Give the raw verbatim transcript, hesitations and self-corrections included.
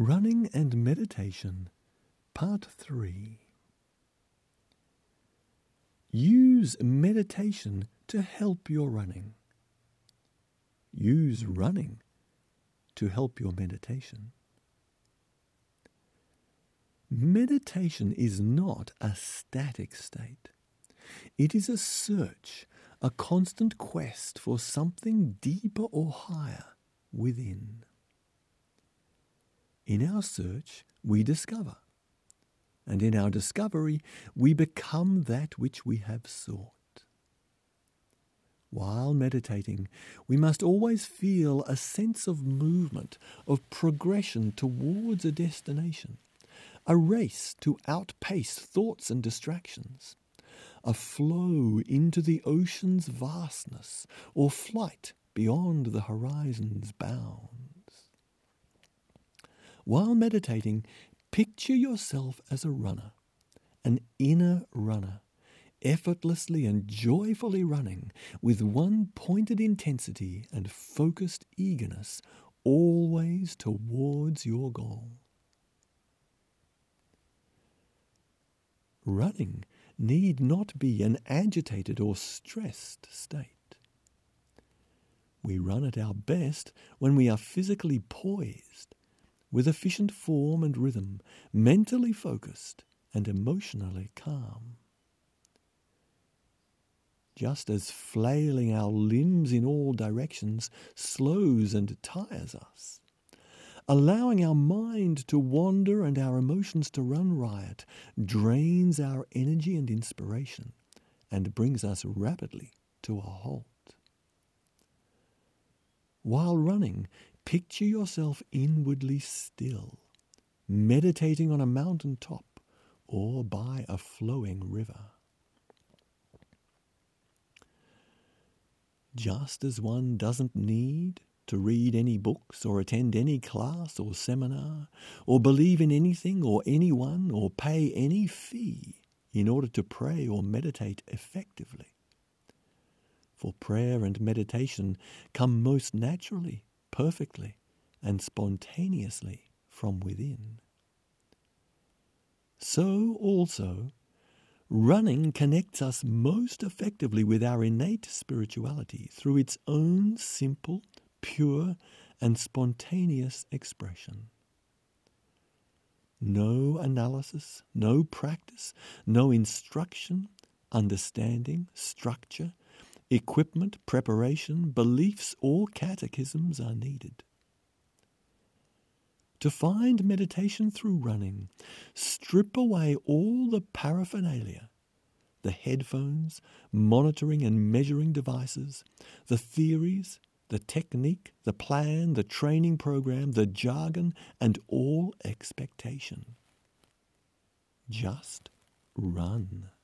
Running and Meditation, Part three. Use meditation to help your running. Use running to help your meditation. Meditation is not a static state. It is a search, a constant quest for something deeper or higher within. In our search, we discover, and in our discovery, we become that which we have sought. While meditating, we must always feel a sense of movement, of progression towards a destination, a race to outpace thoughts and distractions, a flow into the ocean's vastness, or flight beyond the horizon's bounds. While meditating, picture yourself as a runner, an inner runner, effortlessly and joyfully running with one pointed intensity and focused eagerness, always towards your goal. Running need not be an agitated or stressed state. We run at our best when we are physically poised, with efficient form and rhythm, mentally focused and emotionally calm. Just as flailing our limbs in all directions slows and tires us, allowing our mind to wander and our emotions to run riot drains our energy and inspiration and brings us rapidly to a halt. While running, picture yourself inwardly still, meditating on a mountain top or by a flowing river. Just as one doesn't need to read any books or attend any class or seminar, or believe in anything or anyone, or pay any fee in order to pray or meditate effectively. For prayer and meditation come most naturally, perfectly, and spontaneously from within. So also, running connects us most effectively with our innate spirituality through its own simple, pure, and spontaneous expression. No analysis, no practice, no instruction, understanding, structure, equipment, preparation, beliefs, or catechisms are needed. To find meditation through running, strip away all the paraphernalia, the headphones, monitoring and measuring devices, the theories, the technique, the plan, the training program, the jargon, and all expectation. Just run.